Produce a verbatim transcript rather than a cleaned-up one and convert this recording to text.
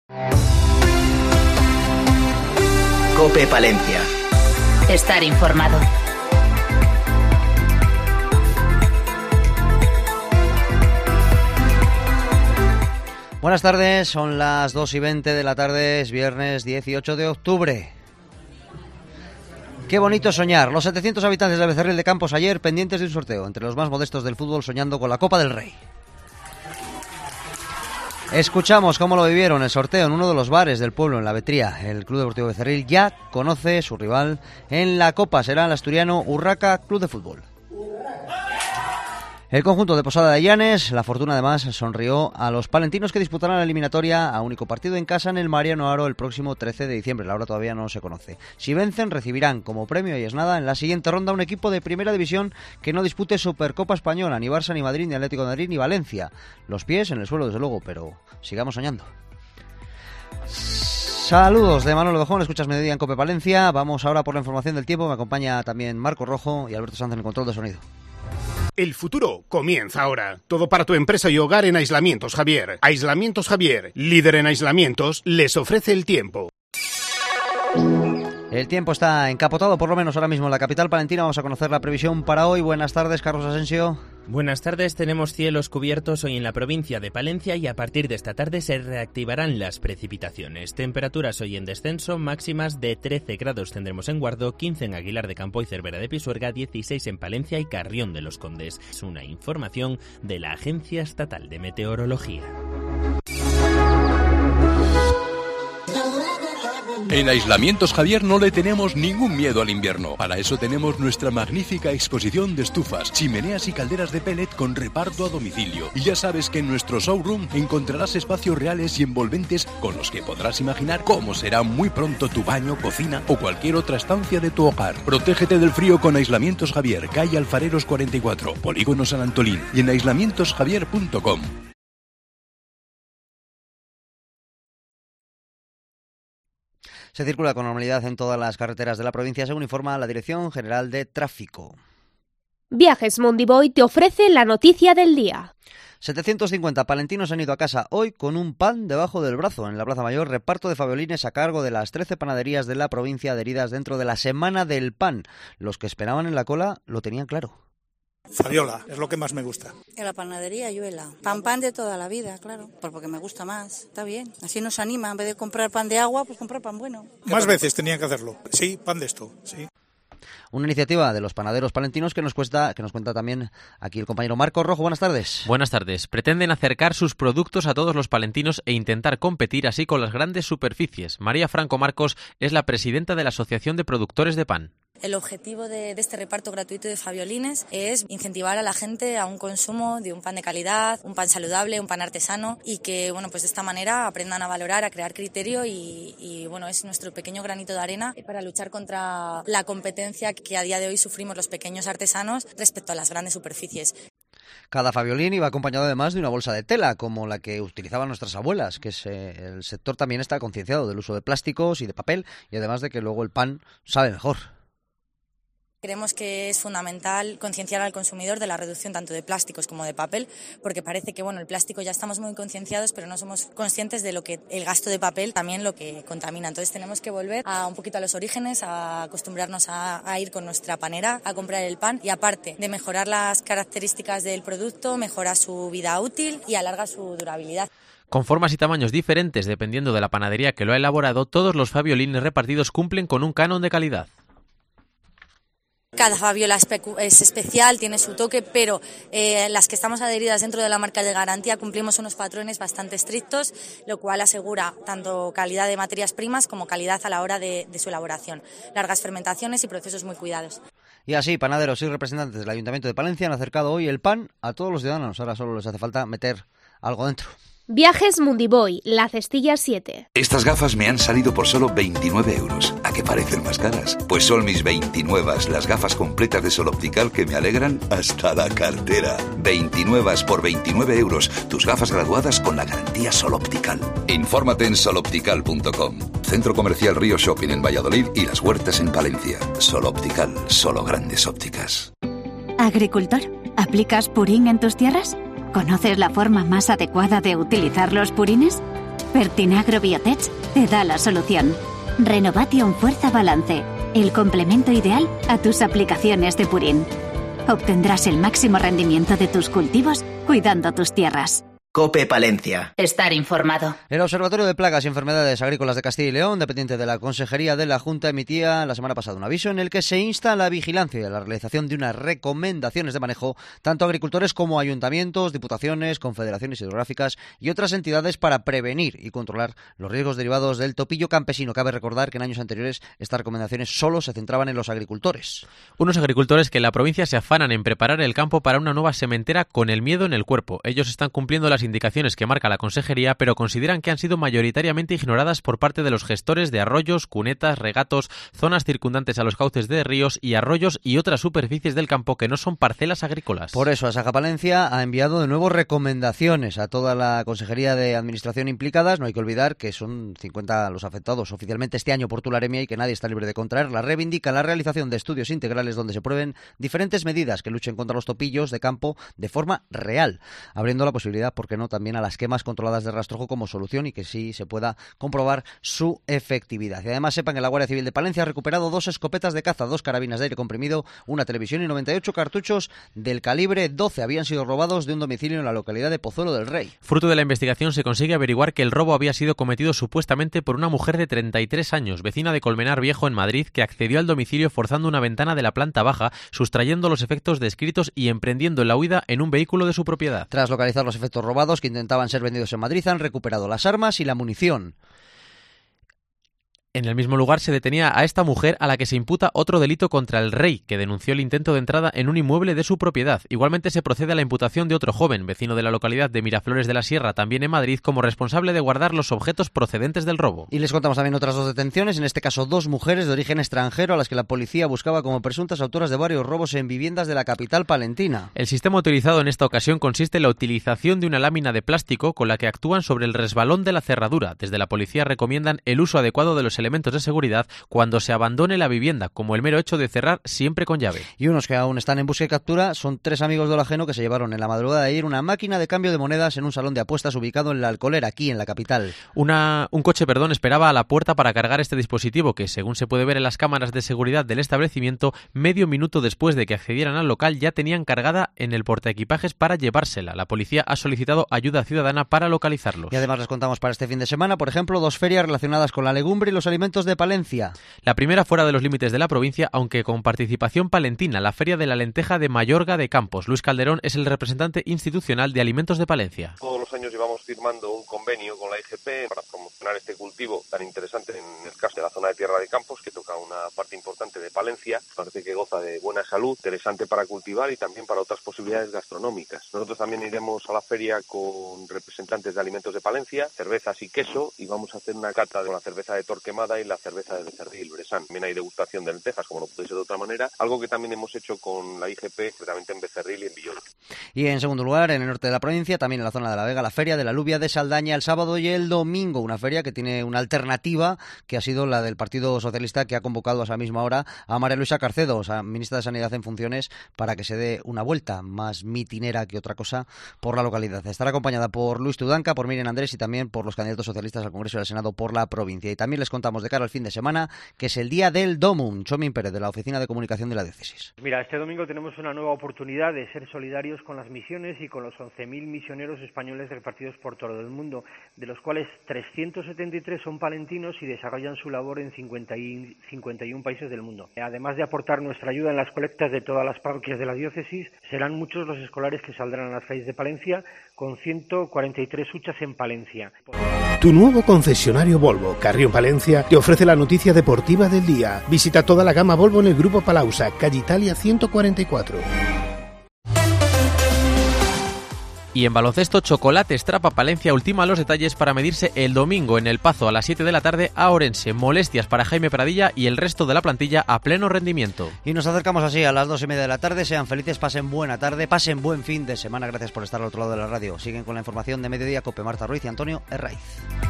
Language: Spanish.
COPE Palencia. Estar informado. Buenas tardes, son las dos y veinte de la tarde, es viernes dieciocho de octubre. Qué bonito soñar. Los setecientos habitantes de Becerril de Campos ayer pendientes de un sorteo, entre los más modestos del fútbol, soñando con la Copa del Rey. Escuchamos cómo lo vivieron el sorteo en uno de los bares del pueblo, en La Vetría. El Club Deportivo Becerril ya conoce su rival en la Copa, será el asturiano Urraca Club de Fútbol. El conjunto de Posada de Llanes, la fortuna además, sonrió a los palentinos que disputarán la eliminatoria a único partido en casa en el Mariano Aro el próximo trece de diciembre. La hora todavía no se conoce. Si vencen, recibirán como premio, y es nada, en la siguiente ronda un equipo de primera división que no dispute Supercopa Española, ni Barça, ni Madrid, ni Atlético de Madrid, ni Valencia. Los pies en el suelo, desde luego, pero sigamos soñando. Saludos de Manuel Ovejón, escuchas Mediodía en COPE Palencia. Vamos ahora por la información del tiempo. Me acompaña también Marco Rojo y Alberto Sanz en el control de sonido. El futuro comienza ahora. Todo para tu empresa y hogar en Aislamientos Javier. Aislamientos Javier, líder en aislamientos, les ofrece el tiempo. El tiempo está encapotado, por lo menos ahora mismo en la capital palentina. Vamos a conocer la previsión para hoy. Buenas tardes, Carlos Asensio. Buenas tardes, tenemos cielos cubiertos hoy en la provincia de Palencia y a partir de esta tarde se reactivarán las precipitaciones. Temperaturas hoy en descenso, máximas de trece grados tendremos en Guardo, quince en Aguilar de Campo y Cervera de Pisuerga, dieciséis en Palencia y Carrión de los Condes. Es una información de la Agencia Estatal de Meteorología. En Aislamientos Javier no le tenemos ningún miedo al invierno. Para eso tenemos nuestra magnífica exposición de estufas, chimeneas y calderas de pellet con reparto a domicilio. Y ya sabes que en nuestro showroom encontrarás espacios reales y envolventes con los que podrás imaginar cómo será muy pronto tu baño, cocina o cualquier otra estancia de tu hogar. Protégete del frío con Aislamientos Javier, calle Alfareros cuarenta y cuatro, Polígono San Antolín y en aislamientos javier punto com. Se circula con normalidad en todas las carreteras de la provincia, según informa la Dirección General de Tráfico. Viajes Mondiboy te ofrece la noticia del día. setecientos cincuenta palentinos han ido a casa hoy con un pan debajo del brazo. En la Plaza Mayor, reparto de fabiolines a cargo de las trece panaderías de la provincia adheridas dentro de la Semana del Pan. Los que esperaban en la cola lo tenían claro. Fabiola, es lo que más me gusta. En la panadería Ayuela. Pan pan de toda la vida, claro, porque me gusta más. Está bien, así nos anima. En vez de comprar pan de agua, pues comprar pan bueno. Más veces tenían que hacerlo. Sí, pan de esto, sí. Una iniciativa de los panaderos palentinos que nos cuesta, que nos cuenta también aquí el compañero Marco Rojo. Buenas tardes. Buenas tardes. Pretenden acercar sus productos a todos los palentinos e intentar competir así con las grandes superficies. María Franco Marcos es la presidenta de la Asociación de Productores de Pan. El objetivo de, de este reparto gratuito de fabiolines es incentivar a la gente a un consumo de un pan de calidad, un pan saludable, un pan artesano y que, bueno, pues de esta manera aprendan a valorar, a crear criterio y, y bueno, es nuestro pequeño granito de arena para luchar contra la competencia que a día de hoy sufrimos los pequeños artesanos respecto a las grandes superficies. Cada fabiolín iba acompañado además de una bolsa de tela, como la que utilizaban nuestras abuelas, que es, eh, el sector también está concienciado del uso de plásticos y de papel y además de que luego el pan sabe mejor. Creemos que es fundamental concienciar al consumidor de la reducción tanto de plásticos como de papel, porque parece que bueno, el plástico ya estamos muy concienciados, pero no somos conscientes de lo que el gasto de papel también lo que contamina. Entonces tenemos que volver a un poquito a los orígenes, a acostumbrarnos a, a ir con nuestra panera a comprar el pan y aparte de mejorar las características del producto, mejora su vida útil y alarga su durabilidad. Con formas y tamaños diferentes dependiendo de la panadería que lo ha elaborado, todos los fabiolines repartidos cumplen con un canon de calidad. Cada fabiola es especial, tiene su toque, pero eh, las que estamos adheridas dentro de la marca de garantía cumplimos unos patrones bastante estrictos, lo cual asegura tanto calidad de materias primas como calidad a la hora de, de su elaboración, largas fermentaciones y procesos muy cuidados. Y así, panaderos y representantes del Ayuntamiento de Palencia han acercado hoy el pan a todos los ciudadanos. Ahora solo les hace falta meter algo dentro. Viajes Mundiboy, La Cestilla siete. Estas gafas me han salido por solo veintinueve euros. ¿A qué parecen más caras? Pues son mis veintinuevas, las gafas completas de Sol Optical que me alegran hasta la cartera. veintinuevas por veintinueve euros. Tus gafas graduadas con la garantía Sol Optical. Infórmate en sol optical punto com. Centro Comercial Río Shopping en Valladolid y Las Huertas en Palencia. Sol Optical, solo grandes ópticas. Agricultor, ¿aplicas purín en tus tierras? ¿Conoces la forma más adecuada de utilizar los purines? Pertinagro Biotech te da la solución. Renovation Fuerza Balance, el complemento ideal a tus aplicaciones de purín. Obtendrás el máximo rendimiento de tus cultivos cuidando tus tierras. COPE Palencia. Estar informado. El Observatorio de Plagas y Enfermedades Agrícolas de Castilla y León, dependiente de la Consejería de la Junta, emitía la semana pasada un aviso en el que se insta a la vigilancia y a la realización de unas recomendaciones de manejo tanto a agricultores como a ayuntamientos, diputaciones, confederaciones hidrográficas y otras entidades para prevenir y controlar los riesgos derivados del topillo campesino. Cabe recordar que en años anteriores estas recomendaciones solo se centraban en los agricultores. Unos agricultores que en la provincia se afanan en preparar el campo para una nueva sementera con el miedo en el cuerpo. Ellos están cumpliendo las indicaciones que marca la Consejería, pero consideran que han sido mayoritariamente ignoradas por parte de los gestores de arroyos, cunetas, regatos, zonas circundantes a los cauces de ríos y arroyos y otras superficies del campo que no son parcelas agrícolas. Por eso, Asaja Palencia ha enviado de nuevo recomendaciones a toda la Consejería de Administración implicadas. No hay que olvidar que son cincuenta los afectados oficialmente este año por tularemia y que nadie está libre de contraerla. Reivindica la realización de estudios integrales donde se prueben diferentes medidas que luchen contra los topillos de campo de forma real, abriendo la posibilidad, ¿por qué no?, también a las quemas controladas de rastrojo como solución y que sí se pueda comprobar su efectividad. Y además sepan que la Guardia Civil de Palencia ha recuperado dos escopetas de caza, dos carabinas de aire comprimido, una televisión y noventa y ocho cartuchos del calibre doce. Habían sido robados de un domicilio en la localidad de Pozuelo del Rey. Fruto de la investigación se consigue averiguar que el robo había sido cometido supuestamente por una mujer de treinta y tres años, vecina de Colmenar Viejo en Madrid, que accedió al domicilio forzando una ventana de la planta baja, sustrayendo los efectos descritos y emprendiendo la huida en un vehículo de su propiedad. Tras localizar los efectos robados que intentaban ser vendidos en Madrid, han recuperado las armas y la munición. En el mismo lugar se detenía a esta mujer a la que se imputa otro delito contra el rey, que denunció el intento de entrada en un inmueble de su propiedad. Igualmente se procede a la imputación de otro joven, vecino de la localidad de Miraflores de la Sierra, también en Madrid, como responsable de guardar los objetos procedentes del robo. Y les contamos también otras dos detenciones, en este caso dos mujeres de origen extranjero a las que la policía buscaba como presuntas autoras de varios robos en viviendas de la capital palentina. El sistema utilizado en esta ocasión consiste en la utilización de una lámina de plástico con la que actúan sobre el resbalón de la cerradura. Desde la policía recomiendan el uso adecuado de los elementos de seguridad cuando se abandone la vivienda, como el mero hecho de cerrar siempre con llave. Y unos que aún están en busca y captura son tres amigos del ajeno que se llevaron en la madrugada de ayer una máquina de cambio de monedas en un salón de apuestas ubicado en La Alcolera, aquí en la capital. Una, un coche, perdón, esperaba a la puerta para cargar este dispositivo que, según se puede ver en las cámaras de seguridad del establecimiento, medio minuto después de que accedieran al local ya tenían cargada en el portaequipajes para llevársela. La policía ha solicitado ayuda ciudadana para localizarlos. Y además les contamos para este fin de semana, por ejemplo, dos ferias relacionadas con la legumbre y los alimentos de Palencia. La primera fuera de los límites de la provincia, aunque con participación palentina, la Feria de la Lenteja de Mayorga de Campos. Luis Calderón es el representante institucional de Alimentos de Palencia. Todos los años llevamos firmando un convenio con la I G P para promocionar este cultivo tan interesante en el caso de la zona de Tierra de Campos, que toca una parte importante de Palencia. Parece que goza de buena salud, interesante para cultivar y también para otras posibilidades gastronómicas. Nosotros también iremos a la feria con representantes de Alimentos de Palencia, cervezas y queso, y vamos a hacer una cata de la cerveza de Torquemada y la cerveza de Becerril, Bresán. También hay degustación de lentejas, como no puede ser de otra manera, algo que también hemos hecho con la I G P, concretamente en Becerril y en Villoro. Y en segundo lugar, en el norte de la provincia, también en la zona de La Vega, la Feria de la Alubia de Saldaña el sábado y el domingo, una feria que tiene una alternativa que ha sido la del Partido Socialista, que ha convocado a esa misma hora a María Luisa Carcedo, o sea, ministra de Sanidad en funciones, para que se dé una vuelta más mitinera que otra cosa por la localidad. Estará acompañada por Luis Tudanca, por Miriam Andrés y también por los candidatos socialistas al Congreso y al Senado por la provincia. Y también les contamos de cara al fin de semana que es el día del DOMUM. Chomín Pérez, de la Oficina de Comunicación de la Diócesis. Mira, este domingo tenemos una nueva oportunidad de ser solidarios con las misiones y con los once mil misioneros españoles repartidos por todo el mundo, de los cuales trescientos setenta y tres son palentinos y desarrollan su labor en cincuenta y uno países del mundo. Además de aportar nuestra ayuda en las colectas de todas las parroquias de la diócesis, serán muchos los escolares que saldrán a las calles de Palencia, con ciento cuarenta y tres huchas en Palencia. Tu nuevo concesionario Volvo, Carrión Palencia, te ofrece la noticia deportiva del día. Visita toda la gama Volvo en el Grupo Palausa, calle Italia ciento cuarenta y cuatro. Y en baloncesto, Chocolates Trapa Palencia ultima los detalles para medirse el domingo en El Pazo a las siete de la tarde a Orense. Molestias para Jaime Pradilla y el resto de la plantilla a pleno rendimiento. Y nos acercamos así a las dos y media de la tarde. Sean felices, pasen buena tarde, pasen buen fin de semana. Gracias por estar al otro lado de la radio. Siguen con la información de Mediodía COPE, Marta Ruiz y Antonio Herraiz.